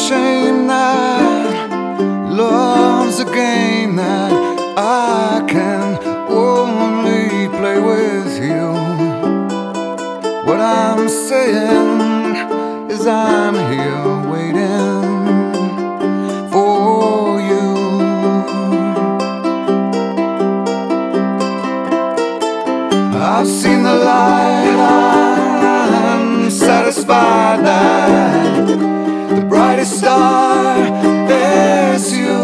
shame that love's a game that I can only play with you. What I'm saying is I'm here waiting for you. I've seen the light, I'm satisfied that the brightest star is you.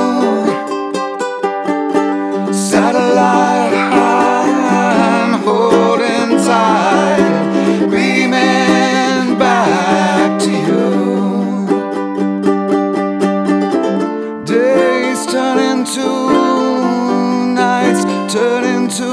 Satellite, I'm holding tight, beaming back to you. Days turn into nights, turn into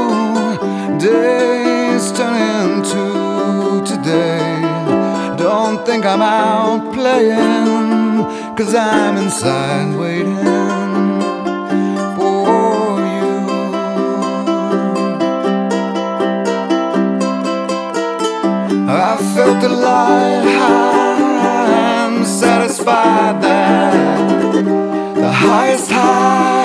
days, turn into today. Don't think I'm out playing, 'cause I'm inside waiting for you. I felt the light, I'm satisfied that the highest high